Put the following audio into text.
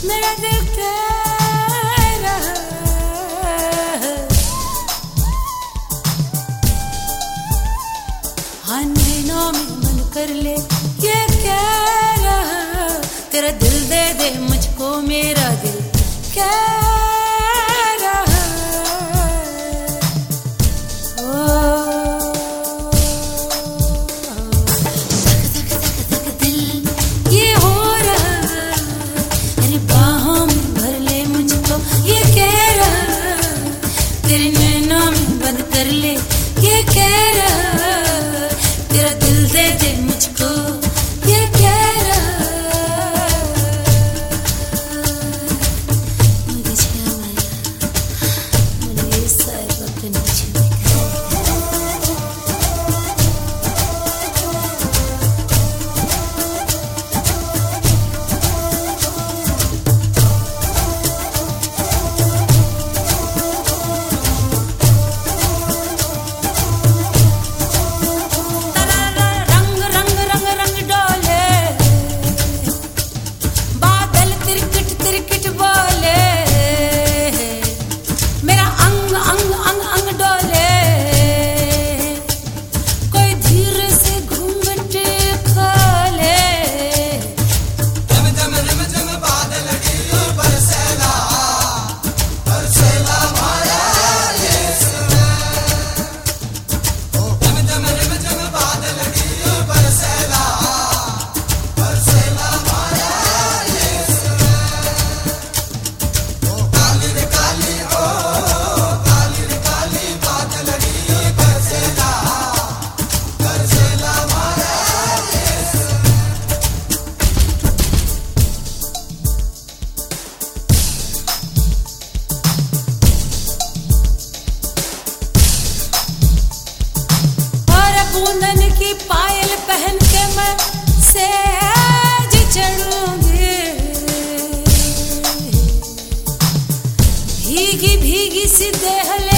मेरा दिल कह रहा है, हाँ दिनों में मन कर ले ये कह रहा, तेरा दिल दे दे मुझको मेरा दिल कह रहा है। दिल ये हो रहा, तेरी बाहों में भर ले मुझको ये कह रहा, तेरे नैनों में बंद कर ले ये कह रहा, तेरा दिल दे दे मुझको ये कह रहा। मुझे मुझे सारे वक्त नीचे कुंदन की पायल पहन के मैं सेज चढ़ूंगी, भीगी भीगी सी देह